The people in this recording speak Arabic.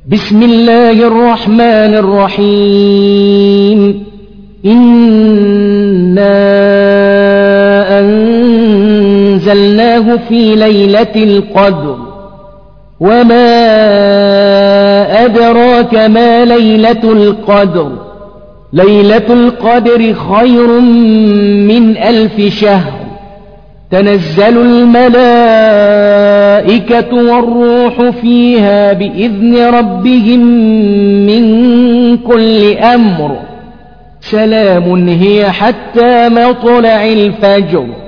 بسم الله الرحمن الرحيم إنا أنزلناه في ليلة القدر وما أدراك ما ليلة القدر ليلة القدر خير من 1000 شهر تنزل الملائكة والروح فيها بإذن ربهم من كل أمر سلام هي حتى مطلع الفجر